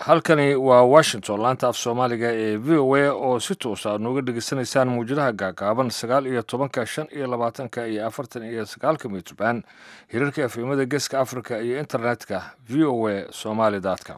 halkani waa washington laanta af soomaaliga ee v o a oo si toos aad nooga dhegeysanaysaan muwjadaha gaagaaban 19 5 iyo 40 mitrban hirarka efemada geeska africa iyo internetka v o a somali.com.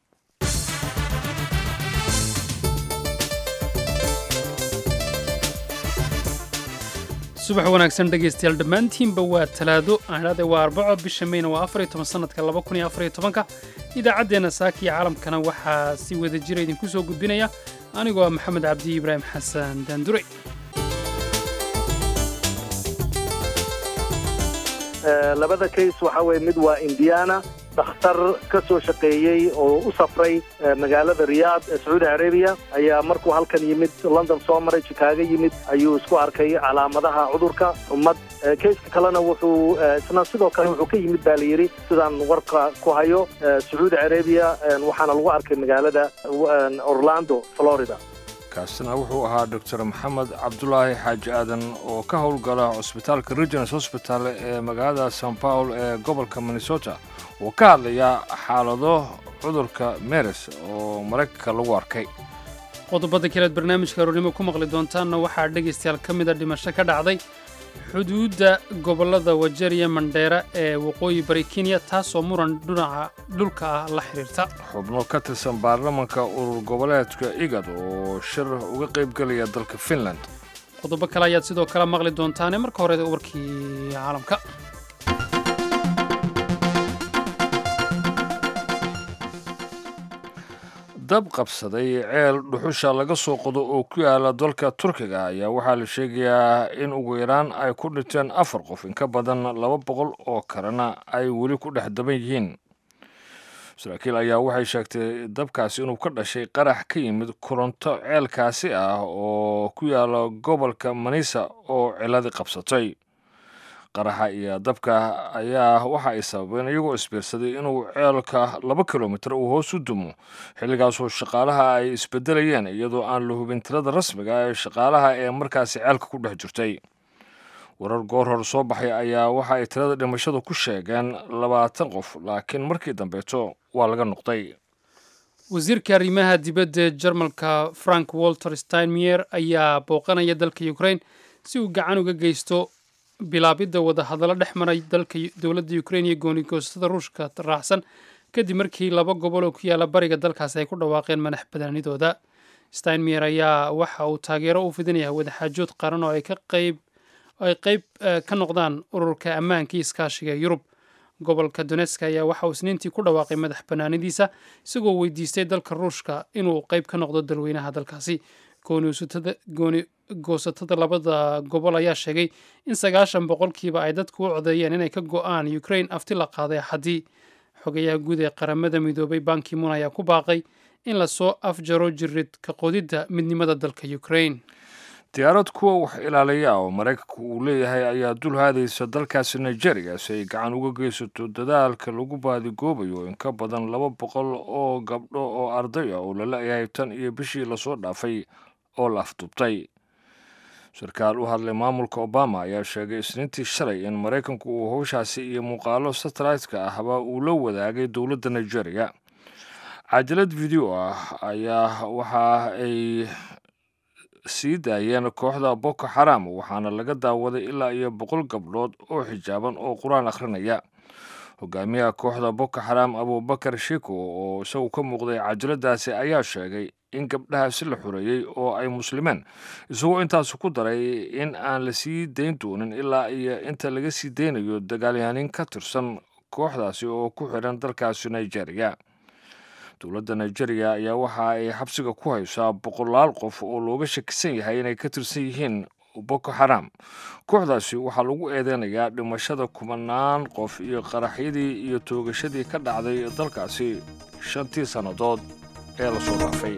subax wanaagsan dhegaystayaal dhammaantiinba waa talaado aanade waa arbaco bisha mayna waa 14 sanadka 2014 idaacaddeenna saaka iyo caalamkana waxaa si wada jira idinku soo gudbinaya anigoo ah maxamed cabdi ibraahim xasan daandure. labada kays waxa weeye mid waa indiana dakhtar ka soo shaqeeyey oo u safray magaalada riyaad ee sacuudi arabiya ayaa markuu halkan yimid london soo maray chicago yimid ayuu isku arkay calaamadaha cudurka ummad kayska kalena wuxuu isna sidoo kale wuxuu ka yimid baa la yidhi sidaan warka ku hayo sacuudi arabiya waxaana lagu arkay magaalada orlando florida. kaasina wuxuu ahaa dr maxamed cabdulaahi xaaji aadan oo ka howlgala cusbitaalka regins hosbital ee magaalada san paul ee gobolka minnesota oo ka hadlaya xaalado cudurka meres oo maraykanka lagu arkay. qodobada kaleed barnaamijka aroornimo ku maqli doontaanna waxaa dhegaystayaal ka mida dhimasho ka dhacday xuduudda gobollada wajeer iyo mandheera ee waqooyi bari kenya taasoo muran dhinaca dhulka ah la xiriirta. xubno ka tirsan baarlamanka urur goboleedka igad oo shir uga qaybgelaya dalka finland. qodobo kale ayaad sidoo kale maqli doontaane marka hore warkii caalamka. dab qabsaday ceel dhuxusha laga soo qodo oo ku yaala dalka turkiga ayaa waxaa la sheegayaa in ugu yaraan ay ku dhinteen 4 qof in ka badan 200 oo kalena ay weli ku dhex daban yihiin. saraakiil ayaa waxay sheegtay dabkaasi inuu ka dhashay qarax ka yimid koronto ceelkaasi ah oo ku yaala gobolka manisa oo ciladi qabsatay. qaraxa iyo dabka ayaa waxa ay sababeen iyagoo isbiirsaday inuu ceelka 2 kilomitir uu hoos u dumo xilligaasoo shaqaalaha ay isbedelayeen iyadoo aan la hubin tirada rasmiga ee shaqaalaha ee markaasi ceelka ku dhex jirtay. warar goor hor soo baxay ayaa waxa ay tirada dhimashada ku sheegeen 20 qof laakiin markii dambeeto waa laga noqday. wasiirka arrimaha dibadda ee jarmalka frank walter steinmeier ayaa booqanaya dalka ukraine si uu gacan uga geysto bilaabidda wadahadallo dhex maray dalka dowladda ukraine iyo goonigoostada ruushka raacsan kadib markii 2 gobol oo ku yaala bariga dalkaasi ay ku dhawaaqeen madax banaanidooda. steinmeier ayaa waxa uu taageero u fidinayaa wadaxaajood qaran oo ay qayb ka noqdaan ururka ammaanka iyo iskaashiga yurub. gobolka donetsk ayaa waxa uu isniintii ku dhawaaqay madax banaanidiisa isagoo weydiistay dalka ruushka inuu qayb ka noqdo dalweynaha dalkaasi. gooni goosatada labada gobol ayaa sheegay in 90% ay dadku u codeeyeen inay ka go'aan Ukraine afti la qaaday haddii xogayaha guud ee qaramada midoobay Ban Ki-moon ayaa ku baaqay in la soo afjaro jirid ka qodidda midnimada dalka Ukraine. diyaarad kuwa wax ilaaliya oo maraykanku uu leeyahay ayaa dul haadaysa dalkaasi Nigeria si ay gacan uga geysato dadaalka lagu baadigoobayo in ka badan 200 oo gabdho oo arday ah oo la leeyahay tan iyo bishii la soo dhaafay oo la afduubtay. sarkaal u hadlay maamulka Obama ayaa sheegay isniintii shalay in maraykanku uu howshaasi iyo muuqaalo satellite-ka ahba uu la wadaagay dowladda Nigeria. cajalad video ah ayaa waxa ay sii daayeen kooxda Boko Haram waxaana laga daawaday ilaa iyo 100 gabdhood oo xijaaban oo quraan akhrinaya. hogaamiyaha kooxda Boko Haram Abubakar Shiko oo isagu ka muuqday cajaladaasi ayaa sheegay in gabdhahaasi la xureeyay oo ay muslimeen isagoo intaas ku daray in aan la sii dayn doonin ilaa iyo inta laga sii daynayo dagaalyahanin ka tirsan kooxdaasi oo ku xiran dalkaasi Nigeria. dowladda Nigeria ayaa waxa ay xabsiga ku haysaa 100 qof oo looga shakisan yahay inay ka tirsan yihiin Boko Haram. kooxdaasi waxaa lagu eedeynayaa dhimashada 10 qof iyo qaraxyadii iyo toogashadii ka dhacday dalkaasi 5 sannadood ee la soo dhaafay.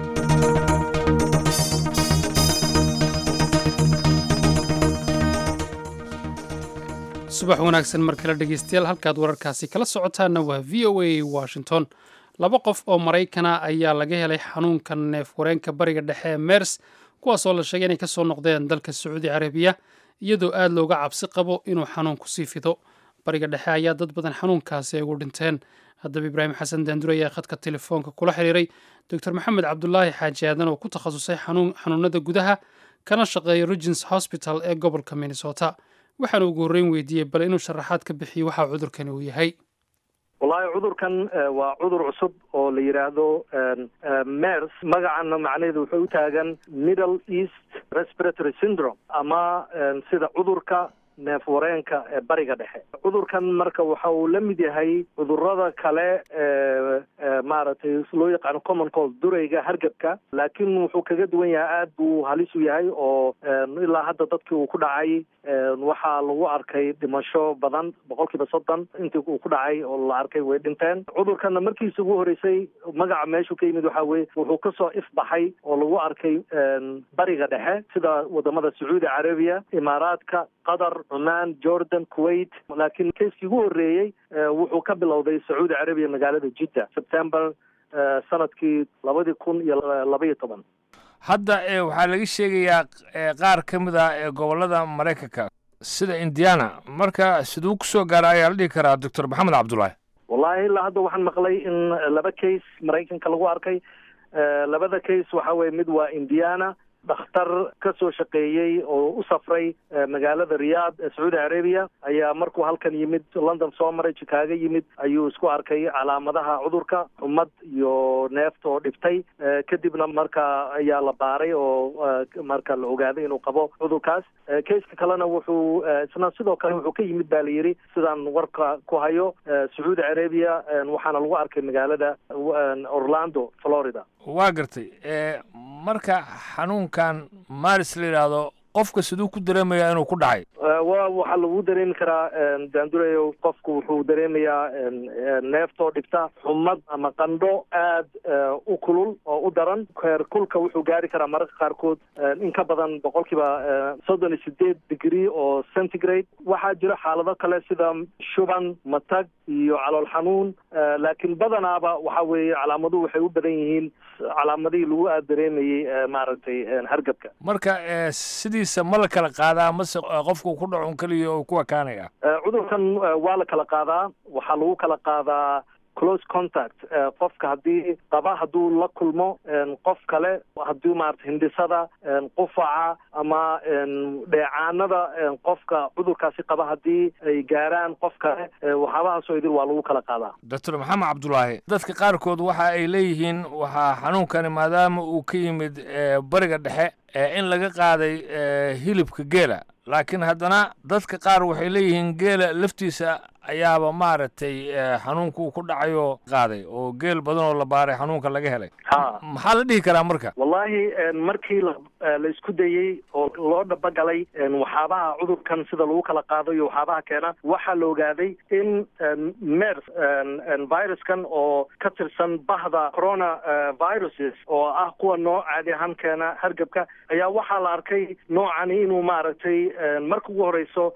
subax wanaagsan mar kale dhegaystayaal halkaad wararkaasi kala socotaana waa v o a washington. 2 qof oo Maraykana ayaa laga helay xanuunka neef wareenka bariga dhexe ee MERS kuwaasoo la sheegay inay ka soo noqdeen dalka Sacuudi Arabiya iyadoo aad looga cabsi qabo inuu xanuunku sii fido. bariga dhexe ayaa dad badan xanuunkaasi ay ugu dhinteen. haddaba ibraahim xasan daandure ayaa khadka telefoonka kula xiriiray doctor maxamed cabdulaahi xaaji aadan oo ku takhasusay xanuunada gudaha kana shaqeeya Regis Hospital ee gobolka Minnesota. waxaana ugu horreyn weydiiyey bal inuu sharaxaad ka bixiyo waxa cudurkani uu yahay. wallahi cudurkan waa cudur cusub oo la yiraahdo MERS. magacana macnaheedu wuxuu u taagan Middle East Respiratory Syndrome ama sida cudurka neef wareenka ee bariga dhexe. cudurkan marka waxa uu la mid yahay cudurrada kale maaragtay loo yaqaano common cold durayga hargabka, laakiin wuxuu kaga duwan yahay aad buu halis u yahay oo ilaa hadda dadkii uu ku dhacay waxaa lagu arkay dhimasho badan 30% intii uu ku dhacay oo la arkay way dhinteen. cudurkanna markiisa ugu horeysay magaca meeshu ka yimid waxa weeye wuxuu kasoo ifbaxay oo lagu arkay bariga dhexe sida wadamada Sacuudi Carabiya, Imaaraadka, Qatar, Oman, Jordan, Kuwait. laakiin keiskii ugu horeeyay wuxuu ka bilowday Sacuudi Carabiya magaalada Jeddah September sanadkii 2012. hadda waxaa laga sheegayaa qaar ka mid ah ee gobollada Mareykanka sida Indiana. marka siduu ku soo gaaray ayaa la dhihi karaa Dr. Maxamed Cabdulaahi? wallahi ilaa hadda waxaan maqlay in 2 case Mareykanka lagu arkay. labada case waxa weeye mid waa Indiana, dhakhtar ka soo shaqeeyay oo u safray magaalada Riyadh ee Sacuudi Carabiya ayaa markuu halkan yimid London soo maray Chicago yimid ayuu isku arkay calaamadaha cudurka xumad iyo neefta oo dhiftay. kadibna marka ayaa la baaray oo marka la ogaaday inuu qabo cudurkaas. case-ka kalena wuxuu isna sidoo kale wuxuu ka yimid baa la yiri sidaan warka ku hayo Sacuudi Carabiya waxaana lagu arkay magaalada Orlando, Florida. waa gartay. marka xanuunkan maaris la yidhaahdo qofka siduu ku dareemayaa inuu ku dhacay? waxaa lagu dareemi karaa daandurayo qofku wuxuu dareemayaa neeftoo dhibta, xumad ama qandho aad u kulul oo u daran. heerkulka wuxuu gaari karaa mararka qaarkood in ka badan 38 degree oo centigrade. waxaa jira xaalado kale sida shuban, matag iyo calool xanuun, laakiin badanaaba waxa weeye calaamaduhu waxay u badan yihiin calaamadihii lagu aad dareemayay maaragtay hargabka. marka sidiisa ma la kala qaadaa mase qofku ku dhacun kaliya oo ku ekaanaya? cudurkan waa la kala qaadaa. waxaa lagu kala qaadaa close contact. qofka haddii qaba hadduu la kulmo qof kale, haddii maaragtay hindhisada, qufaca ama dheecaanada qofka cudurkaasi qaba haddii ay gaaraan qof kale, waxyaabahaasoo idil waa lagu kala qaadaa. Dr. Maxamed Cabdulaahi, dadka qaarkood waxa ay leeyihiin waxaa xanuunkani maadaama uu ka yimid bariga dhexe in laga qaaday hilibka geela, laakiin haddana dadka qaar waxay leeyihiin geela laftiisa ayaaba maaragtay xanuunku ku dhacayo qaaday oo geel badan oo la baaray xanuunka laga helay. maxaa la dhihi karaa marka? wallahi markii la isku dayey oo loo dhabagalay waxyaabaha cudurkan sida lagu kala qaado iyo waxyaabaha keena, waxaa la ogaaday in MERS viruskan oo ka tirsan bahda corona viruses oo ah kuwa nooc caadi ahaan keena hargabka, ayaa waxaa la arkay noocani inuu maaragtay marka ugu horeyso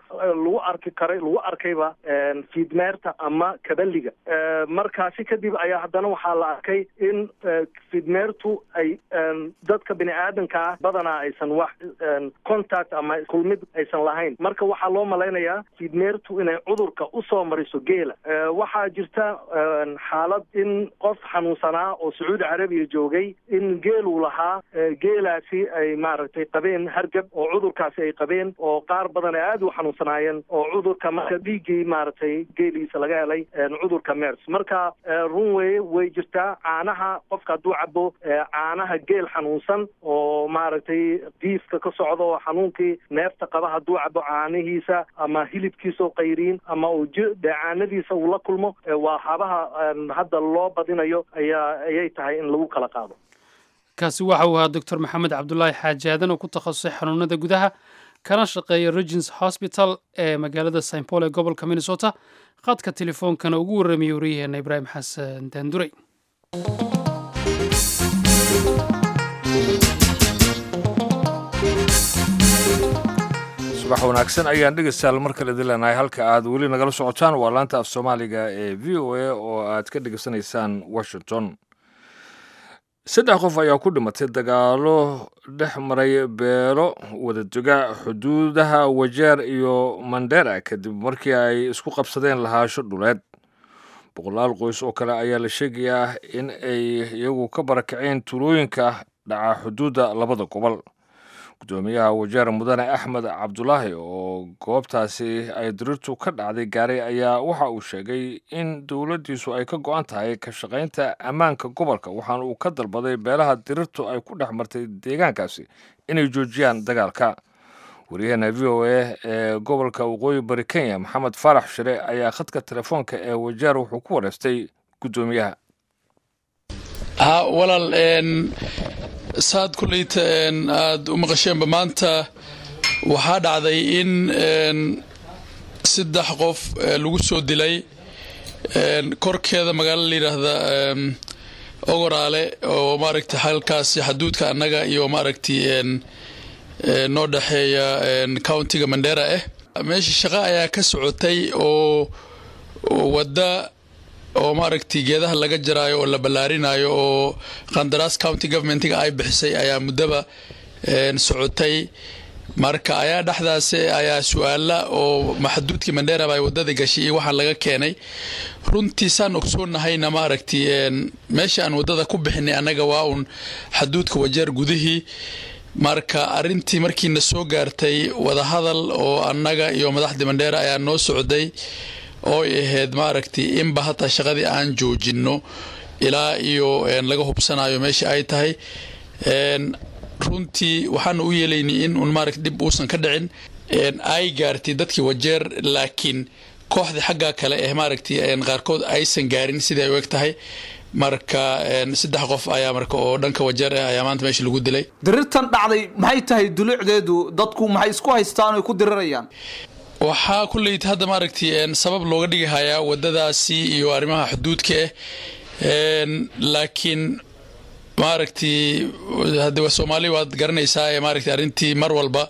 lagu arkayba fiidmeerta ama kabaliga. markaasi kadib ayaa haddana waxaa la arkay in fiidmeertu ay dadka bini aadanka ah badanaa aysan wax contact ama kulmid aysan lahayn. marka waxaa loo malaynayaa fiidmeertu inay cudurka usoo mariso geela. waxaa jirta xaalad in qof xanuunsanaa oo Sacuudi Carabiya joogay in geeluu lahaa, geelaasi ay maaragtay qabeen hargab oo cudurkaasi ay qabeen, oo qaar badan ay aad u xanuunsanaayeen oo cudurka marka dhiiggii maaragtay geeliisa laga helay cudurka MERS. marka run way jirtaa caanaha qofka hadduu cabo caanaha geel xanuunsan oo maaragtay diifka ka socdo oo xanuunkii neefta qaba hadduu cabo caanihiisa ama hilibkiisa oo qayriin ama uu dheecaanadiisa uu la kulmo, waxyaabaha hadda loo badinayo ayay tahay in lagu kala qaado. kaasi waxa uu ahaa Dr. Maxamed Cabdulaahi Xaaji Aadan oo ku takhasusay xanuunada gudaha kana shaqeeya Regis Hospital ee magaalada St. Paul ee gobolka Minnesota. khadka telefoonkana ugu warramiyay wariyaheena Ibraahim Xasan Daandurey. subax wanaagsan ayaan dhegeystayaal mar kale dilenahay. halka aad weli nagala socotaan waa laanta af Soomaaliga ee VOA oo aad ka dhegeysanaysaan Washington. saddex qof ayaa ku dhimatay dagaalo dhex maray beelo wadadega xuduudaha Wajeer iyo Mandera kadib markii ay isku qabsadeen lahaasho dhuleed. boqolaal qoys oo kale ayaa la sheegayaa in ay iyagu ka barakaceen tuulooyinka dhaca xuduudda labada gobol. gudoomiyaha Wajeer mudane Axmed Cabdulaahi oo goobtaasi ay dirirtu ka dhacday gaaray ayaa waxa uu sheegay in dowladdiisu ay ka go'an tahay ka shaqaynta ammaanka gobolka waxaana uu ka dalbaday beelaha dirirtu ay ku dhex martay deegaankaasi inay joojiyaan dagaalka. wariyahana VOA ee gobolka waqooyi bari Kenya Maxamed Farax Shire ayaa khadka telefoonka ee Wajeer wuxuu ku wareystay gudoomiyaha. walaal saad kulayta aad u maqasheenba maanta waxaa dhacday in saddex qof lagu soo dilay korkeeda magaalo la yiraahdo Ogoraale oo maaragtay halkaas xuduudka annaga iyo maaragtay noo dhaxeeya countiga Mandera meesha shaqo ayaa ka socotay oo wada oo maaragtay geedaha laga jaraayo oo la balaarinayo oo qandaraas county governmentiga ay bixisay ayaa mudaba socotay marka ayaa dhaxdaas ayaa su'aala oo maxduudkii Mandera bay wadada gashay waxa laga keenay runtii saan ogsoonahay maaragtay meesha aan wadada ku bixinay anaga waa un xuduudka Wajeer gudihii marka arintii markii soo gaartay wada hadal oo annaga iyo madaxda Mandera ayaa noo socday oo ahayd maaragtay in bahata shaqadii aan joojino ilaa iyo laga hubsanayo meesha ay tahay runtii waxaan u yeelaynay in maaragtay dib uusan ka dhicin ay gaartay dadkii Wajeer laakiin kooxda xagga kale maaragtay qaarkood aysan gaarin sidii ay u egtahay marka saddex qof ayaa marka oo dhanka Wajeer ayaa maanta meesha lagu dilay. dirirtan dhacday maxay tahay dulucdeedu dadku maxay isku haystaan oo ku dirirayaan waxaa kulleeyay hadda maaragtay sabab looga dhigayaa wadadaasi iyo arrimaha xuduudka laakiin maaragtay hadda Soomaali waad garanaysaa maaragtay arintii mar walba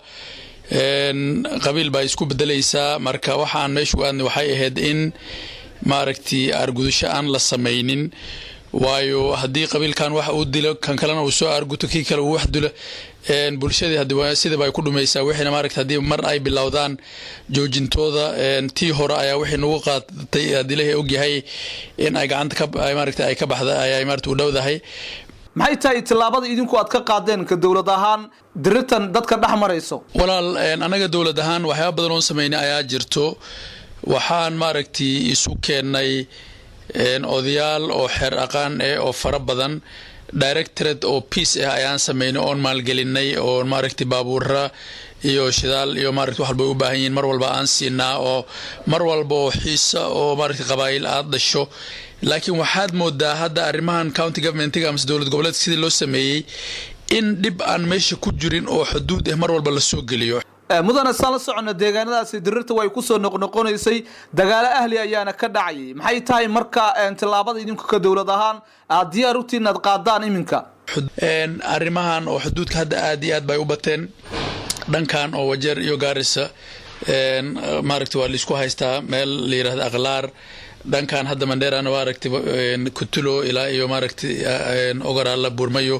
qabiil baa isku bedelaysaa marka waxaan meesha waxay ahayd in maaragtay argudasho aan la sameeynin waayo haddii qabiilkan wax uu dilo kan kalena uu soo arguto kii kale uu wax dilo bulshada hadii sida bay ku dhumaysaa wixina maaragtay hadii mar ay bilowdaan joojintooda tii hore ayaa wixii nagu qaatay adilahay og yahay in ay gacanta ka maaragtay ay ka baxda ay maaragtay u dhawdahay maxay tahay tilaabada idinku aad ka qaadeen ka dawlad ahaan dirirtan dadka dhaxmarayso walaal anaga dawlad ahaan waxyaabo badan oo sameeynay ayaa jirto waxaan maaragtay isu keenay odayaal oo xeer aqaan oo fara badan directorate oo peace ayaan sameeynay oo maalgelinay oo maaragtay baabuurra iyo shidaal iyo maaragtay wax walba u baahan yihiin mar walba aan siinaa oo mar walba oo xiisa oo maaragtay qabaayil aad dhasho laakiin waxaad moodaa hadda arrimahan county governmentiga ama dawlad goboleedka sidii loo sameeyay in dib aan meesha ku jirin oo xuduud mar walba la soo geliyo mudana sala socona deegaanadaas dirirta way ku soo noqnoqonaysay dagaal ahli ayaana ka dhacay maxay tahay marka tilaabada idinku ka dawlad ahaan aad diyaar u tiinad qaadaan iminka arrimahan oo xuduudka hadda aad iyo aad bay u bateen dhankan oo Wajeer iyo Gaarisa maaragtay waa la isku haystaa meel la yiraahdo Aqlaar dhankan hadda Mandera maaragtay Kutulo ilaa iyo maaragtay Ogoraale Burmayo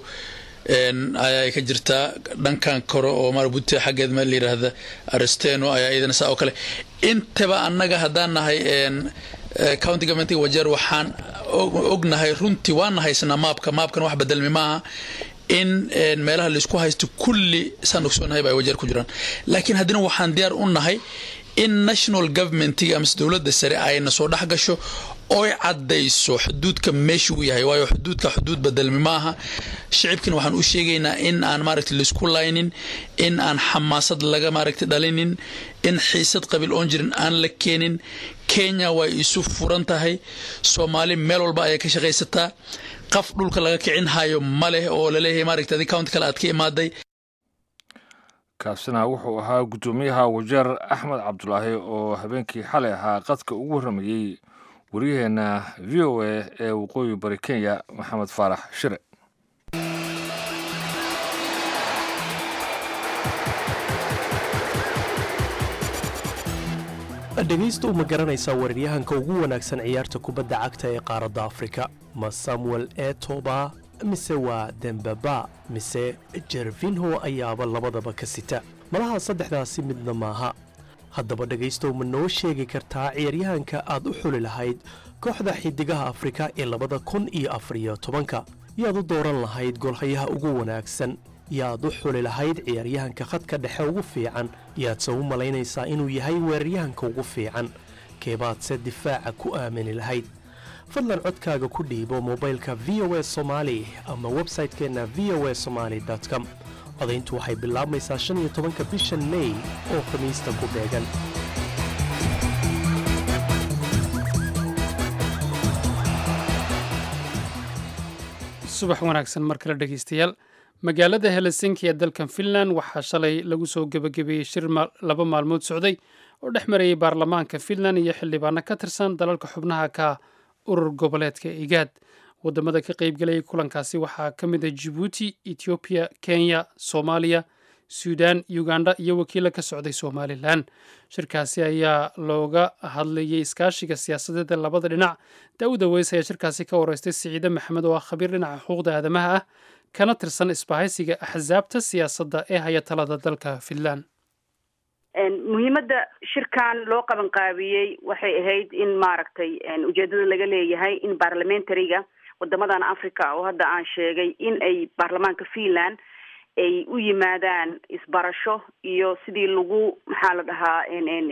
ay ka jirta dhankan koro oo marbuute xageed ma leeyahay Arsteno ayaa idin saa oo kale intaba annaga hadaan nahay county government Wajeer waxaan ognahay runtii waan haysana maapkan wax bedel maaha in meelaha la isku haysto kulli sanduuqsoonahay bay Wajeer ku jiraan laakiin hadina waxaan diyaar u nahay in national government ama dawladda sare ay soo dhax gasho oo cadayso xuduudka meesha uu yahay waayo xuduudka xuduud bedel maaha shacabkina waxaan u sheegaynaa in aan maaragtay la isku laynin in aan xamaasad laga maaragtay dhalinin in xiisad qabiil oo jirin aan la keenin Kenya way isu furan tahay Soomaali meel walba ay ka shaqaysataa qaf dhulka laga kicin hayo male oo la leeyahay maaragtay county kale aad ka imaaday kaasina wuxuu ahaa gudoomiyaha Wajeer Axmed Cabdulaahi oo habeenkii xalay ahaa qadka ugu waramayay wariyaheenna VOA ee waqooyi bari Kenya Maxamed Farax Shire. dhegaystu ma garanaysaa weeraryahanka ugu wanaagsan ciyaarta kubadda cagta ee qaaradda Afrika ma Samuel Eto'o mise waa dembaba mise jervinho ayaaba labadaba ka sita malaha saddexdaasi midna maaha haddaba dhegaystow ma noo sheegi kartaa ciyaaryahanka aad u xuli lahayd kooxda xidigaha afrika ee 2014 yaad u dooran lahayd goolhayaha ugu wanaagsan yaad u xuli lahayd ciyaaryahanka khadka dhexe ugu fiican yaadse u malaynaysaa inuu yahay weeraryahanka ugu fiican keebaadse difaaca ku aamini lahayd fadlan codkaaga ku dhiibo mobaylka VOA Somali ama website-keenna voasomali.com codayntu waxay bilaabmaysaa 15 bishan May oo khamiista ku beegan subax wanaagsan mar kale dhegeystayaal magaalada Helsinki ee dalkan Finland waxaa shalay lagu soo gabagabeeyay shir laba maalmood socday oo dhex marayay baarlamaanka Finland iyo xildhibaano ka tirsan dalalka xubnaha ka urur goboleedka IGAD wadamada ka qayb galay kulankaasi waxaa ka mid ah Djibouti, Ethiopia, Kenya, Soomaaliya, Suudaan, Uganda iyo wakiilo ka socday Somaliland shirkaasi ayaa looga hadlayay iskaashiga siyaasadeed ee labada dhinac Daawud Aweys ayaa shirkaasi ka wareystay Siciide Maxamed oo ah khabiir dhinaca xuquuqda aadamaha ah kana tirsan isbahaysiga axsaabta siyaasadda ee haya talada dalka Finland muhiimadda shirkan loo qaban qaabiyey waxay ahayd in maaragtay ujeedada laga leeyahay in parliamentariga wadamadan Afrika oo hadda aan sheegay in ay baarlamaanka Finland ay u yimaadaan isbarasho iyo sidii lagu maxaa la dhahaa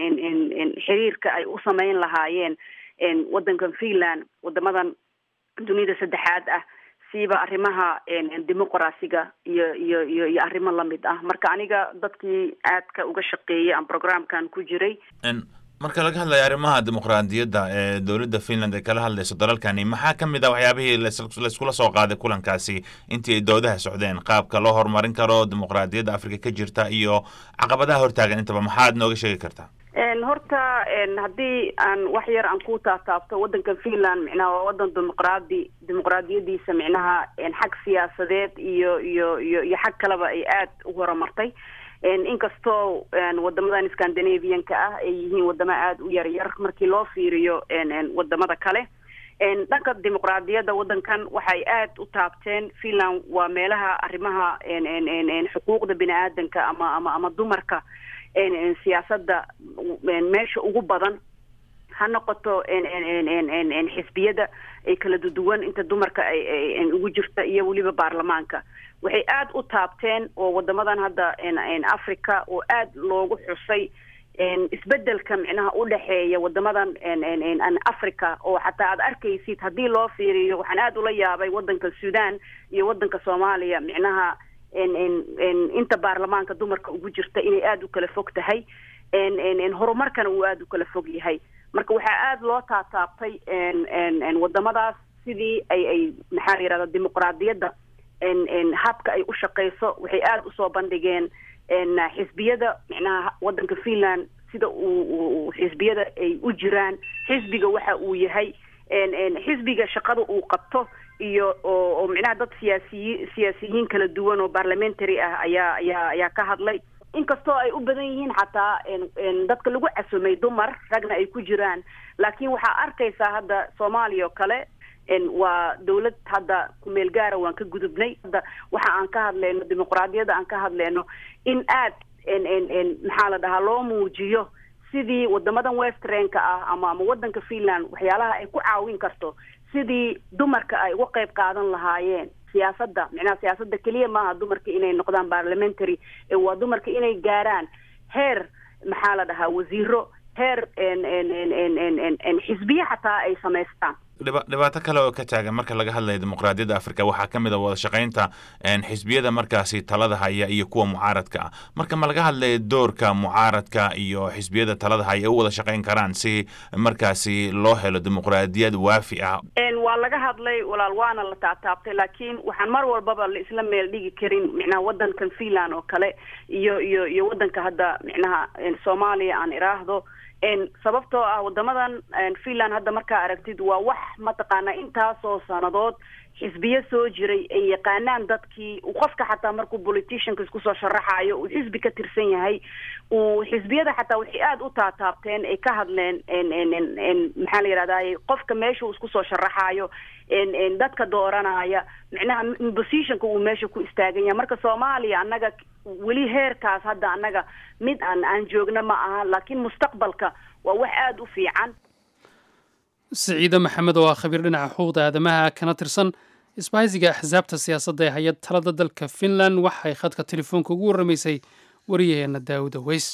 xiriirka ay u sameyn lahaayeen wadankan Finland wadamadan dunida saddexaad ah siiba arrimaha dimuqraasiga iyo arrimo lamid ah marka aniga dadkii aadka uga shaqeeyay aan programkan ku jiray marka laga hadlayo arrimaha dimuqraadiyadda ee dowladda Finland ay kala hadlayso dalalkani maxaa ka mid ah waxyaabihii la iskula soo qaaday kulankaasi intii ay doodaha socdeen qaabka loo horumarin karo dimuqraadiyadda Afrika ka jirta iyo caqabadaha hortaagan intaba maxaad nooga sheegi kartaa horta haddii aan wax yar aan ku taataabto wadanka Finland micnaha waa wadan dimuqraadiyadiisa micnaha xag siyaasadeed iyo xag kaleba ay aad u horumartay inkastoo wadamadan Scandinavian-ka ah ay yihiin wadamo aad u yar markii loo fiiriyo wadamada kale dhanka dimuqraadiyadda wadankan waxay aad u taabteen Finland waa meelaha arrimaha xuquuqda bini'aadanka ama dumarka siyaasadda meesha ugu badan ha noqoto xisbiyada ay kala duwan inta dumarka ay ugu jirta iyo waliba baarlamaanka waxay aad u taabteen oo wadamadan hadda Afrika oo aad loogu xusay isbedelka micnaha u dhaxeeya wadamadan Afrika oo xataa aad arkaysid hadii loo fiiriyo waxaan aad ula yaabay wadanka Suudaan iyo wadanka Soomaaliya micnaha inta baarlamaanka dumarka ugu jirta inay aad u kala fog tahay horumarkana uu aad u kala fog yahay marka waxaa aad loo taataabtay wadamadaas sidii ay maxaa la yiraahdaa dimuqraadiyadda habka ay u shaqeyso waxay aad u soo bandhigeen xisbiyada micnaha wadanka Finland sida uu xisbiyada ay u jiraan xisbiga waxa uu yahay xisbiga shaqada uu qabto iyo oo micnaha dad siyaasiyiin kala duwan oo parliamentary ah ayaa ka hadlay inkastoo ay u badan yihiin xataa dadka lagu casumay dumar ragna ay ku jiraan laakiin waxaa arkaysaa hadda Soomaaliya oo kale waa dawlad hadda ku meel gaar ah waan ka gudubnay hadda waxa aan ka hadlayno dimuqraadiyadda aan ka hadlayno in aad maxaa la dhahaa loo muujiyo sidii wadamadan westernka ah ama wadanka Finland waxyaalaha ay ku caawin karto sidii dumarka ay uga qayb qaadan lahaayeen siyaasadda micnaha siyaasadda kaliya maaha dumarka inay noqdaan parliamentary waa dumarka inay gaaraan heer maxaa la dhahaa wasiiro heer xisbiya xataa ay samaystaan dhibaato kale oo ka taagan marka laga hadlayo dimuqraadiyadda Afrika waxaa ka mid ah wada shaqaynta xisbiyada markaasi talada haya iyo kuwa mucaaradka ah marka ma laga hadlayo doorka mucaaradka iyo xisbiyada talada haya u wada shaqayn karaan si markaasi loo helo dimuqraadiyad waafi ah waa laga hadlay walaal waana la taataabtay laakiin waxaan mar walbaba la isla meel dhigi karin micnaha wadankan Finland oo kale iyo wadanka hadda micnaha Soomaaliya aan iraahdo sababtoo ah wadamadan Finland hadda markaa aragtid waa wax mataqaana intaasoo sanadood xisbiyo soo jiray ay yaqaanaan dadkii qofka xataa markuu politicianka isku soo sharaxayo uu xisbi ka tirsan yahay uu xisbiyada xataa waxay aad u taataabteen ay ka hadleen maxaa la yidhahdaa qofka meesha uu isku soo sharaxayo dadka dooranaya macnaha positionka uu meesha ku istaagan yahay marka Soomaaliya annaga weli heerkaas hadda annaga mid aan joogna ma aha laakiin mustaqbalka waa wax aad u fiican. سعيدة محمد وخبير لنا حقوق آدمها كانت ترسن isbahaysiga axsaabta siyaasadda ee hay-ad talada dalka Finland waxay khadka telefoonka ugu waramaysay wariyaheena Daawud Aweys.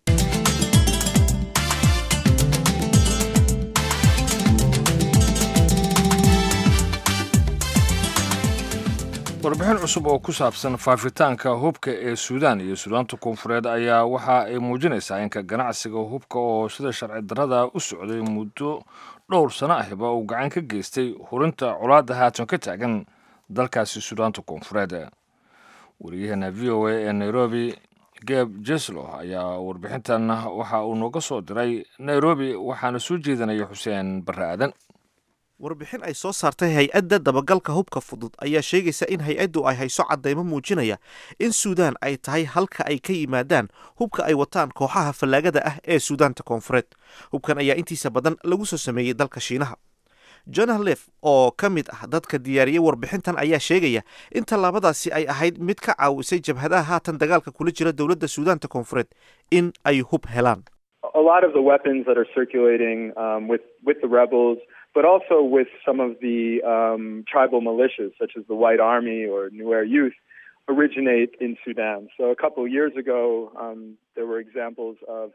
warbixin cusub oo ku saabsan faafitaanka hubka ee Suudaan iyo Suudaanta Koonfureed ayaa waxa ay muujinaysaa in ganacsiga hubka oo sida sharci darrada u socday muddo dhowr sano ahba uu gacan ka geystay hurinta colaadda haatan ka taagan dalkaasi Suudaanta Koonfureed. wariyaheena VOA ee Nairobi Gabe Jeslo ayaa warbixintan waxa uu nooga soo diray Nairobi waxaana soo jeedinaya Xuseen Baraadan. warbixin ay soo saartay hay-adda dabagalka hubka fudud ayaa sheegaysa in hay-addu ay hayso caddaymo muujinaya in Suudaan ay tahay halka ay ka yimaadaan hubka ay wataan kooxaha fallaagada ah ee Suudaanta Koonfureed. hubkan ayaa intiisa badan lagu soo sameeyey dalka Shiinaha. Jonah Leff oo ka mid ah dadka diyaariyay warbixintan ayaa sheegaya in tallaabadaasi ay ahayd mid ka caawisay jabhadaha haatan dagaalka kula jira dowladda Suudaanta Koonfureed in ay hub helaan. A lot of the weapons that are circulating with the rebels, but also with some of the tribal militias, such as the White Army or Nuer Youth, originate in Sudan. So a couple of years ago, there were examples of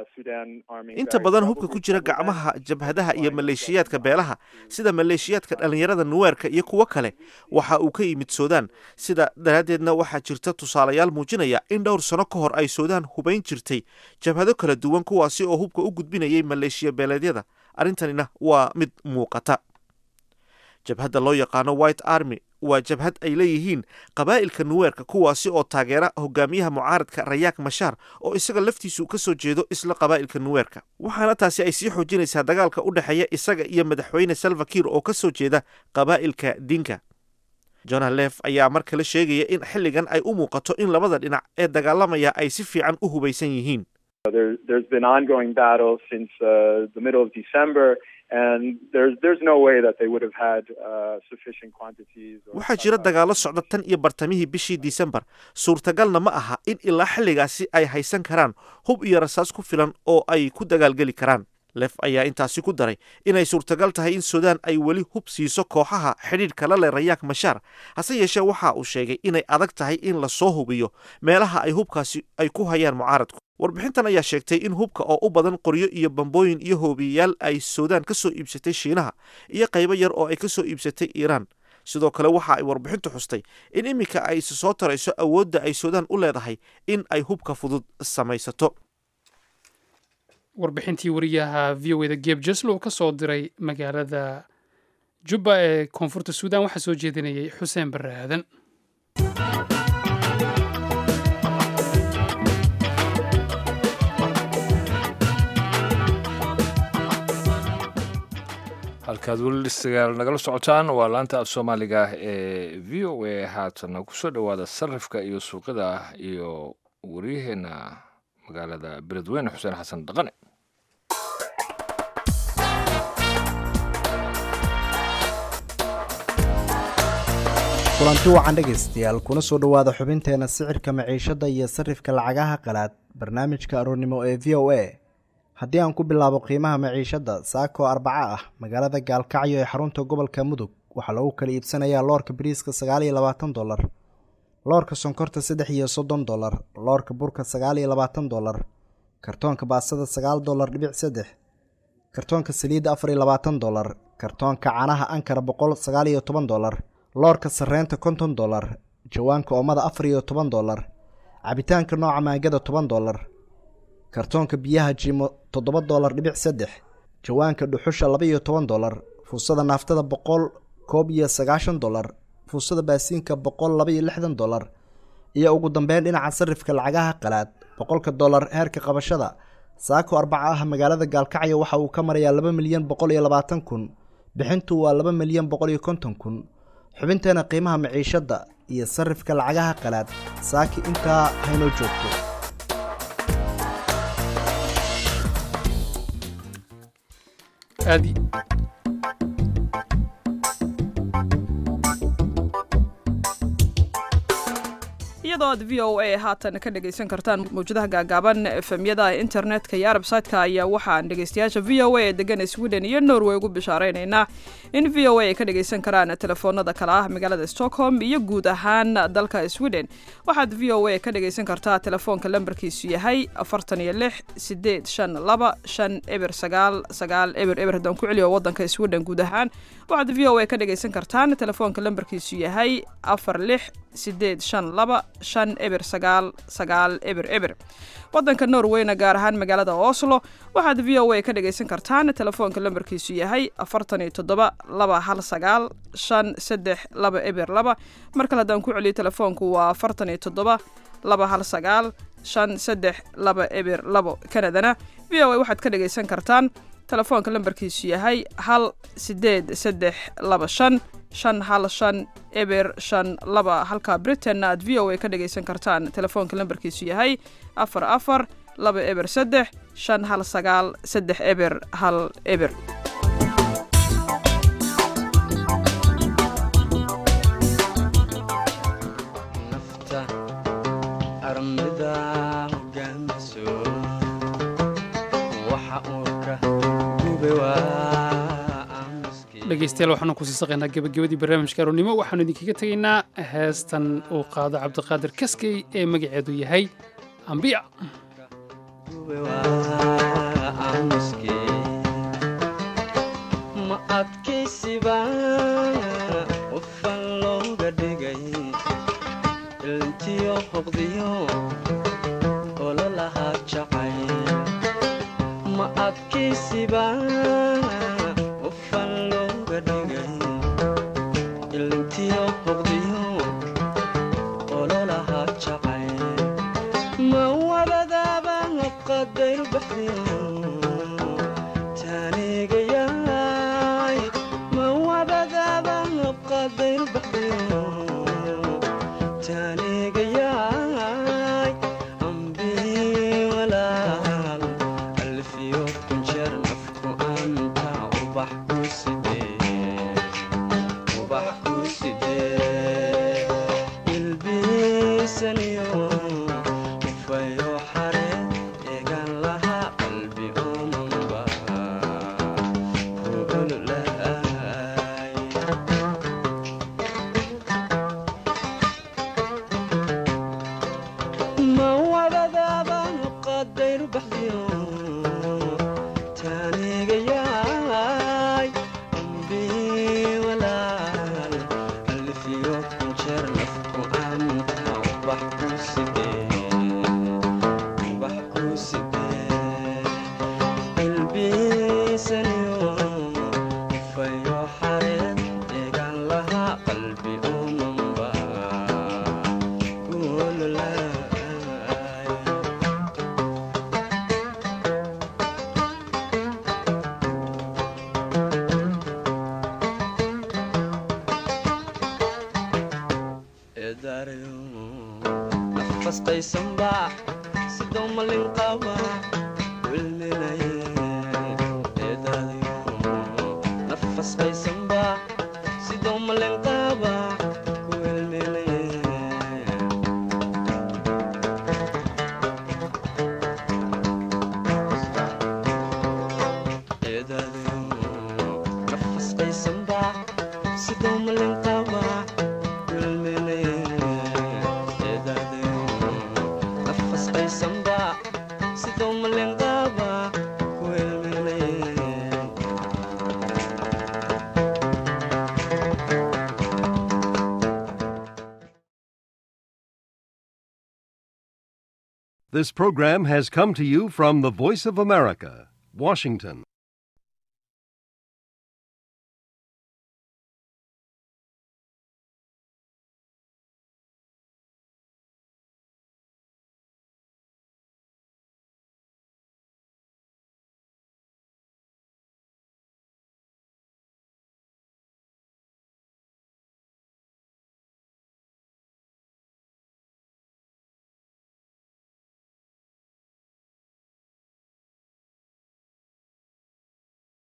inta badan hubka ku jira gacmaha jabhadaha iyo maleeshiyaadka beelaha sida maleeshiyaadka dhalinyarada Nuweerka iyo kuwa kale waxa uu ka yimid Suudaan. sida daradeedna waxaa jirta tusaalayaal muujinaya in dhowr sano ka hor ay Suudaan hubayn jirtay jabhado kala duwan kuwaasi oo hubka u gudbinayay maleeshiya beeleedyada. arrintanina waa mid muuqata. jabhadda loo yaqaano White Army waa jabhad ay leeyihiin qabaa'ilka Nuweerka kuwaasi oo taageera hogaamiyaha mucaaradka Riek Machar oo isaga laftiisu ka soo jeedo isla qabaa'ilka Nuweerka. waxaana taasi ay sii xoojinaysaa dagaalka u dhaxeeya isaga iyo madaxweyne Salva Kiir oo ka soo jeeda qabaa'ilka Dinka. Jonah Leff ayaa mar kale sheegaya in xilligan ay u muuqato in labada dhinac ee dagaalamaya ay si fiican u hubaysan yihiin. There's been ongoing battle since the middle of December. And there's no way that they would have had sufficient quantities. waxaa jira dagaalo socda tan iyo bartamihii bishii December. suurtagalna ma aha in ilaa xilligaasi ay haysan karaan hub iyo rasaas ku filan oo ay ku dagaalgeli karaan. Leff ayaa intaasi ku daray inay suurtagal tahay in Suudaan ay weli hub siiso kooxaha xidhiidhka la leh Riek Machar. hase yeeshee waxa uu sheegay inay adag tahay in la soo hubiyo meelaha ay hubkaasi ay ku hayaan mucaaradku. warbixintan ayaa sheegtay in hubka oo u badan qoryo iyo bambooyin iyo hoobiyayaal ay Suudaan ka soo iibsatay Shiinaha iyo qaybo yar oo ay ka soo iibsatay Iiraan. sidoo kale waxa ay warbixintu xustay in imika ay soo tarayso awoodda ay Suudaan u leedahay in ay hubka fudud samaysato. warbixintii wariyaha VOA da Gabe Jeslo ka soo diray magaalada Juba ee koonfurta Suudaan waxaa soo jeedinayay Xuseen Baraadan. halkaad weli dhegeystayaal nagala socotaan waa laanta af Soomaaliga ee VOA. haatan ku soo dhawaada sarifka iyo suuqyada iyo wariyaheena magaalada Beledweyne Xuseen Xasan Dhaqane. kulanti wacan dhegeystayaal kuna soo dhawaada xubinteena sicirka maciishada iyo sarifka lacagaha qalaad barnaamijka aroornimo ee VOA. haddii aan ku bilaabo qiimaha maciishada saako arbaca ah magaalada Gaalkacyo ee xarunta gobolka Mudug waxaa lagu kala iibsanayaa loorka bariiska $29, loorka sonkorta $30, loorka burka $29, kartoonka baastada $9.3, kartoonka saliidda $24, kartoonka caanaha Ankara $119, loorka sareenta $50, jawaanka oomada $14, cabitaanka nooca maangada $10, kartoonka biyaha Jimo $7.3, jawaanka dhuxusha $12, fuusada naaftada $190, fuusada baasiinka $162, iyo ugu dambeyn dhinaca sarifka lacagaha qalaad $100 heerka qabashada saako arbaca ah magaalada Gaalkacyo waxa uu ka marayaa $2,120,000, bixintu waa $2,150,000, xubinteena qiimaha maciishadda iyo sarrifka lacagaha qalaad saaki intaa haynoo joogto. iyadoo aad VOA haatan ka dhagaysan kartaan mawjadaha gaagaaban efemyada internetka iyo website-ka ayaa waxaan dhagaystayaasha VOA ee degan Sweden iyo Norway ugu bishaareynayna in VOA ay ka dhagaysan karaan telefoonada kala ah magaalada Stockholm iyo guud ahaan dalka Sweden. waxaad VOA ka dhagaysan kartaa telefoonka lambarkiisu yahay 4685950999 haddaan ku celiyo wadanka Sweden guud ahaan waxaad VOA ka dhagaysan kartaan telefoonka lambarkiisu yahay 4685950999 wadanka Norwayna gaar ahaan magaalada Oslo waxaad VOA ka dhagaysan kartaan telefoonka lambarkiisu yahay 4721953202 marka haddaan ku celiyo telefoonku waa 4721953202 Canadana VOA waxaad ka dhagaysan kartaan telefoonka lambarkiisu yahay 18355 halka Britain aad VOA ka dhagaysan kartaan telefoonka lambarkiisu yahay 4423519310. dhegeystayaal waxaanu ku sii saqaynaa gabagabadii barnaamijka aroonnimo waxaanu idinkaga tegaynaa heestan uu qaado cabdiqaadir kaskey ee magaceedu yahay ambiya. ma adkaysiba qofan looga dhigay iltiyo hoqdiyo ololaha jacay ma adkaysiba This program has come to you from the Voice of America, Washington.